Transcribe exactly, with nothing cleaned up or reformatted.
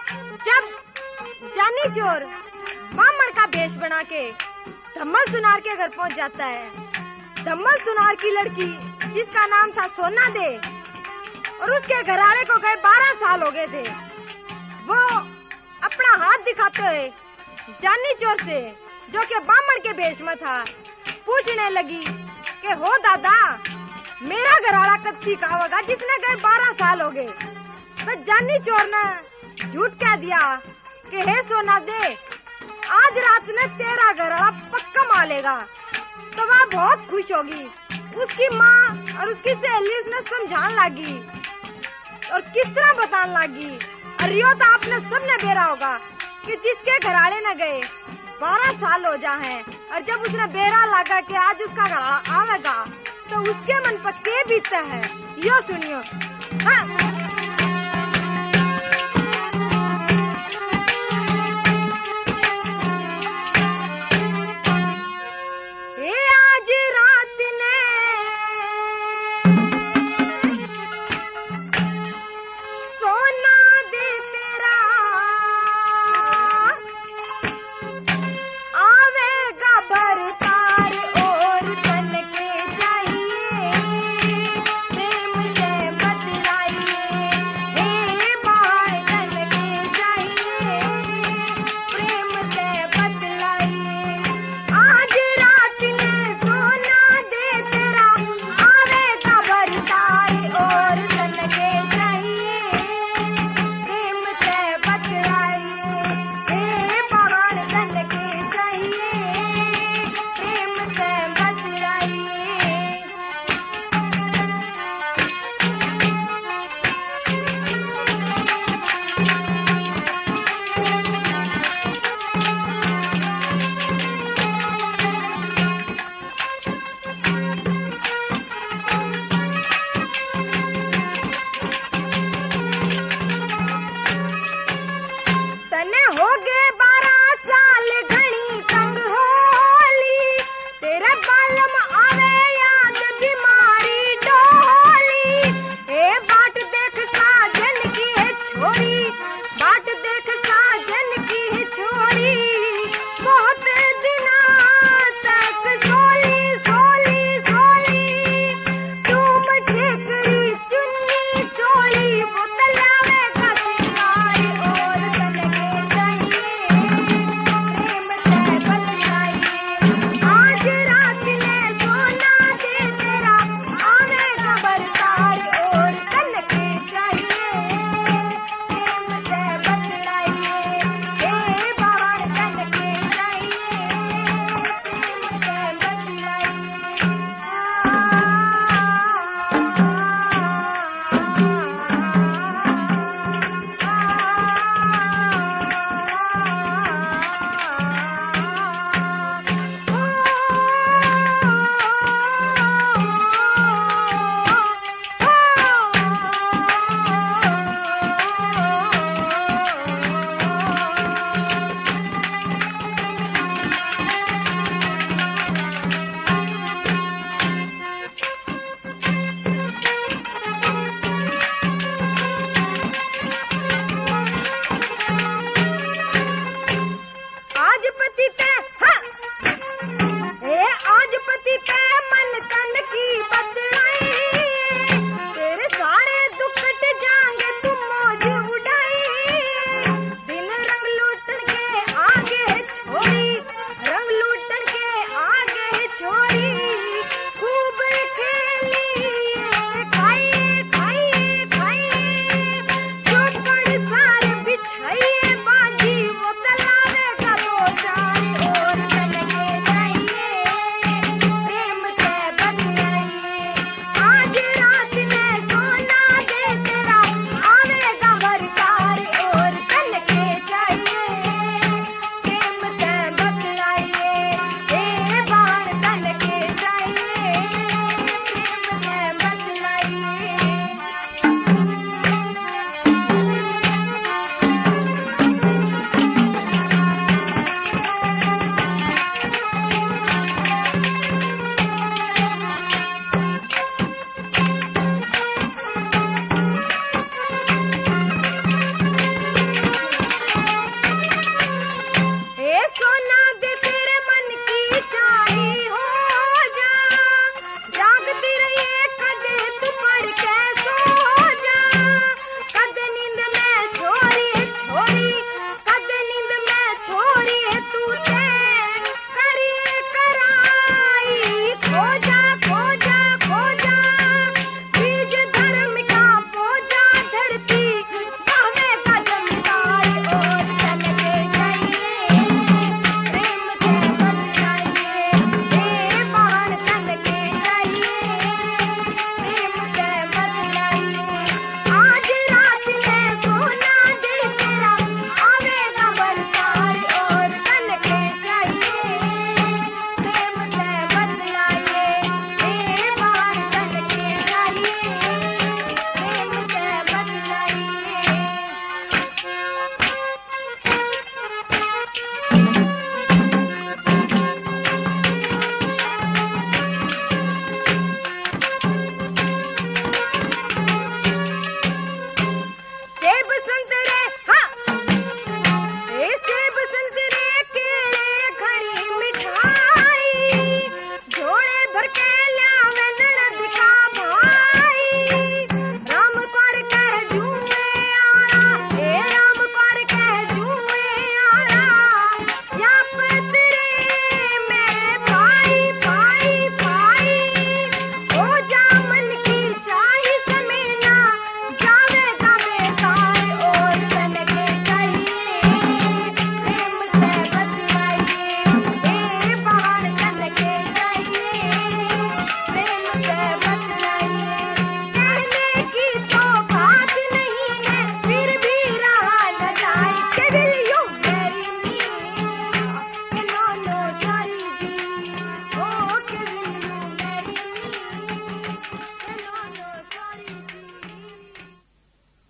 जब जानी चोर बामण का भेष बना के धम्मल सुनार के घर पहुंच जाता है, धम्मल सुनार की लड़की जिसका नाम था सोना दे और उसके घरवाले को गए बारह साल हो गए थे, वो अपना हाथ दिखाते हुए जानी चोर से, जो कि बामण के भेष में था, पूछने लगी कि हो दादा, मेरा घरवाला कब सीखा होगा जिसने गए बारह साल हो गए। तो जानी चोर ने झूठ कह दिया कि हे सोना दे, आज रात में तेरा घरवाला पक्का मालेगा। तो वह बहुत खुश होगी। उसकी माँ और उसकी सहेली उसने समझाने लगी और किस तरह बताने लगी। और यो तो आपने सबने बेरा होगा कि जिसके घरवाले न गए बारह साल हो जा है, और जब उसने बेरा लगा कि आज उसका घरवाला आवेगा तो उसके मन पर के बीतता है, यो सुनियो। हाँ।